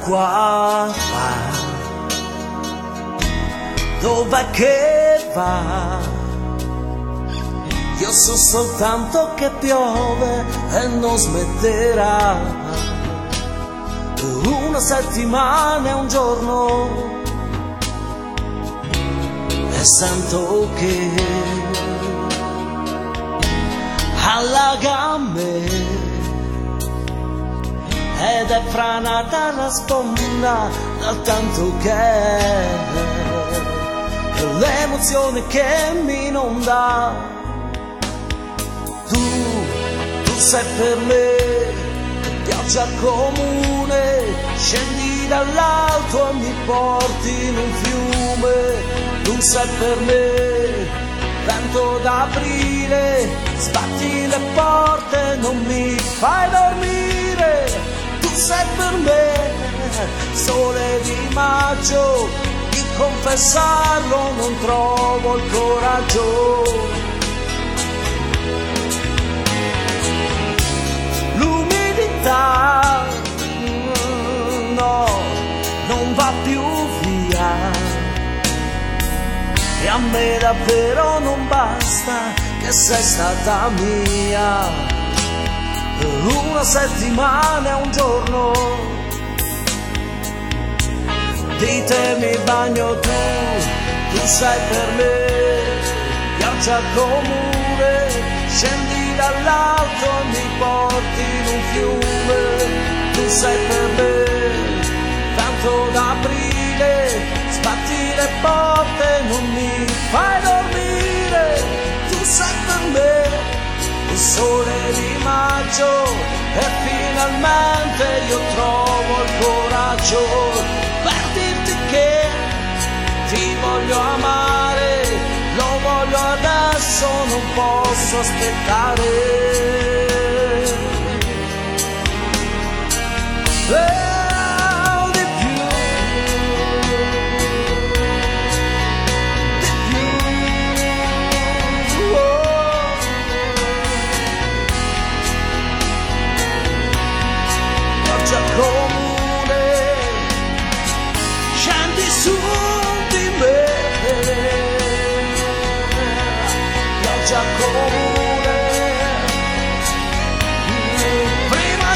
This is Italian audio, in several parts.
qua va? Dov'è che va? Io so soltanto che piove e non smetterà. Una settimana e un giorno e sento che allaga me ed è franata la sponda dal tanto che l'emozione che mi inonda. Tu sei per me pioggia comune, scendi dall'alto e mi porti in un fiume. Tu sei per me vento d'aprile, sbatti le porte, non mi fai dormire. Tu sei per me sole di maggio, di confessarlo non trovo il coraggio. L'umidità no, non va più via. E a me davvero non basta che sei stata mia. Una settimana e un giorno di te mi bagno tu sei per me pioggia comune, scendi dall'alto e mi porti in un fiume. Tu sei per me tanto d'aprile, sbatti le porte, non mi fai dormire. Tu sei per me il sole di maggio e finalmente io trovo il coraggio per dirti che ti voglio amare, lo voglio adesso, non posso aspettare. Comune, scendi su di me, pioggia comune, prima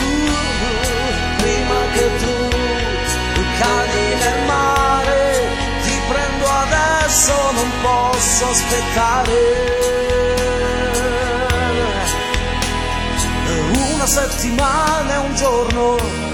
che tu cadi nel mare, ti prendo adesso, non posso aspettare. Una settimana e un giorno